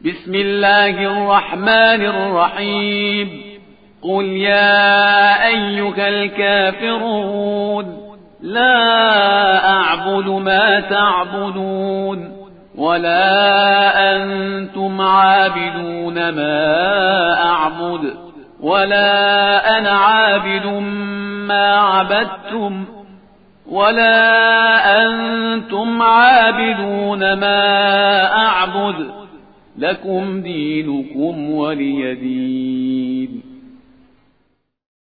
بسم الله الرحمن الرحيم قل يا أيها الكافرون لا أعبد ما تعبدون ولا أنتم عابدون ما أعبد ولا أنا عابد ما عبدتم ولا أنتم عابدون ما أعبد لكم دينكم ولي دين.